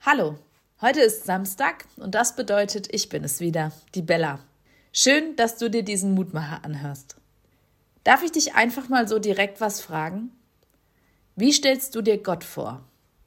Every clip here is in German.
Hallo, heute ist Samstag und das bedeutet, ich bin es wieder, die Bella. Schön, dass du dir diesen Mutmacher anhörst. Darf ich dich einfach mal so direkt was fragen? Wie stellst du dir Gott vor?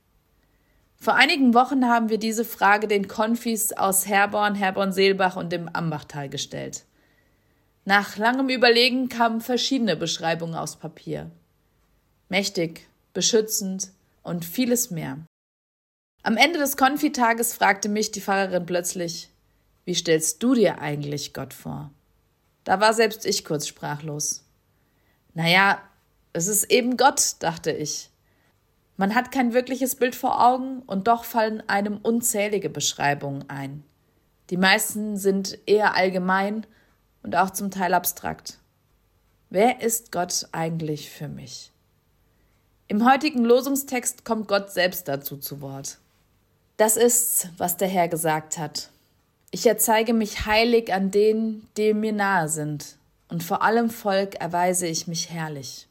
Vor einigen Wochen haben wir diese Frage den Konfis aus Herborn-Seelbach und dem Ambachtal gestellt. Nach langem Überlegen kamen verschiedene Beschreibungen aufs Papier. Mächtig, beschützend und vieles mehr. Am Ende des Konfitages fragte mich die Pfarrerin plötzlich, wie stellst du dir eigentlich Gott vor? Da war selbst ich kurz sprachlos. Naja, es ist eben Gott, dachte ich. Man hat kein wirkliches Bild vor Augen und doch fallen einem unzählige Beschreibungen ein. Die meisten sind eher allgemein und auch zum Teil abstrakt. Wer ist Gott eigentlich für mich? Im heutigen Losungstext kommt Gott selbst dazu zu Wort. Das ist's, was der Herr gesagt hat. Ich erzeige mich heilig an denen, die mir nahe sind, und vor allem Volk erweise ich mich herrlich.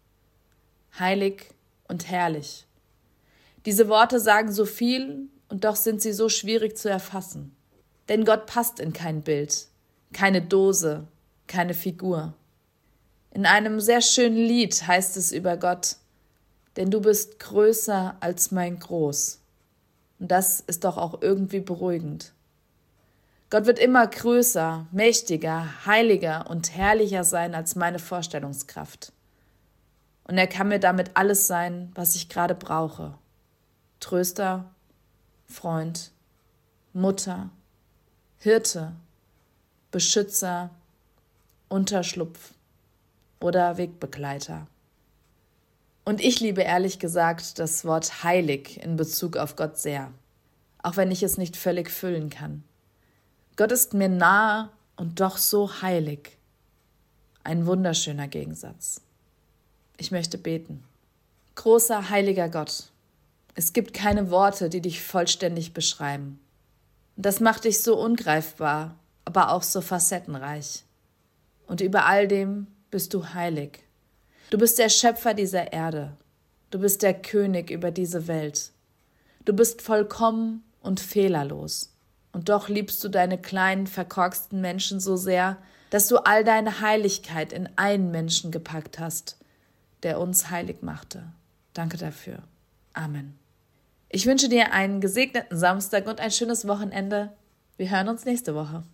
Heilig und herrlich. Diese Worte sagen so viel, und doch sind sie so schwierig zu erfassen. Denn Gott passt in kein Bild, keine Dose, keine Figur. In einem sehr schönen Lied heißt es über Gott, denn du bist größer als mein Groß. Und das ist doch auch irgendwie beruhigend. Gott wird immer größer, mächtiger, heiliger und herrlicher sein als meine Vorstellungskraft. Und er kann mir damit alles sein, was ich gerade brauche. Tröster, Freund, Mutter, Hirte, Beschützer, Unterschlupf oder Wegbegleiter. Und ich liebe ehrlich gesagt das Wort heilig in Bezug auf Gott sehr, auch wenn ich es nicht völlig füllen kann. Gott ist mir nahe und doch so heilig. Ein wunderschöner Gegensatz. Ich möchte beten. Großer, heiliger Gott, es gibt keine Worte, die dich vollständig beschreiben. Und das macht dich so ungreifbar, aber auch so facettenreich. Und über all dem bist du heilig. Du bist der Schöpfer dieser Erde. Du bist der König über diese Welt. Du bist vollkommen und fehlerlos. Und doch liebst du deine kleinen, verkorksten Menschen so sehr, dass du all deine Heiligkeit in einen Menschen gepackt hast, der uns heilig machte. Danke dafür. Amen. Ich wünsche dir einen gesegneten Samstag und ein schönes Wochenende. Wir hören uns nächste Woche.